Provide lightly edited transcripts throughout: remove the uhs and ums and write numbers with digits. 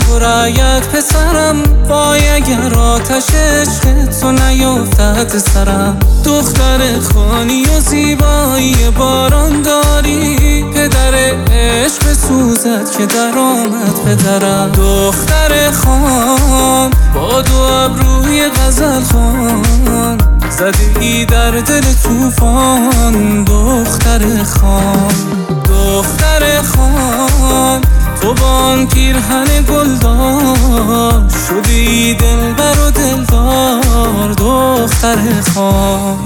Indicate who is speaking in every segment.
Speaker 1: تو رعیت پسرم، وای اگر آتش عشق تو نیفتد سرم. دختر خانی و زیبایی باران داری، پدر عشق سوزد که در آمد پدرم. دختر خان با دو ابروی غزل خان، زدی در دل طوفان. دختر خان، دختر خان، تو با آن پیرهن گلدار شدی دلبر و دلدار. دختر خان،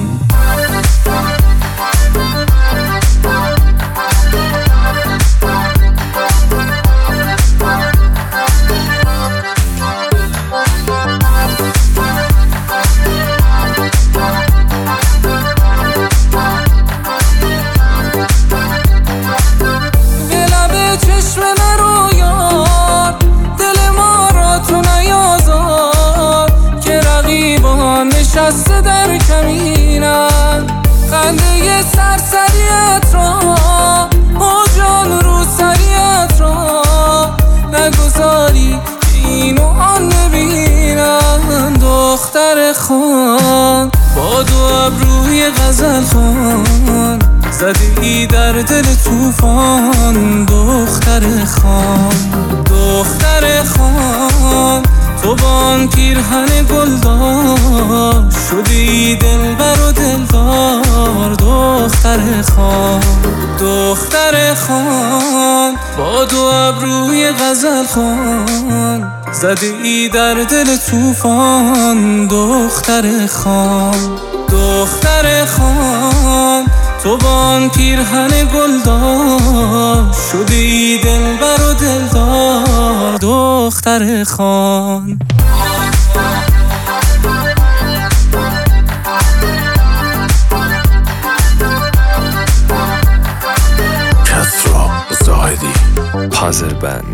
Speaker 1: نشسته در کمینم، خنده سرسریت را و جان رو سریت را نگذاری که این و آن ببینم. دختر خان با دو ابروی غزل خان، زدی در دل طوفان. دختر خان، دختر خان، تو با آن پیرهن گلدار شدی دلبر و دلدار. دختر خان، دختر خان، با دو ابروی غزل خان، زدی در دل طوفان. دختر خان، دختر خان، تو با آن پیرهن گلدار شدی دلبر و دلدار. دختر خان.
Speaker 2: کسرا زاهدی، پازل بند.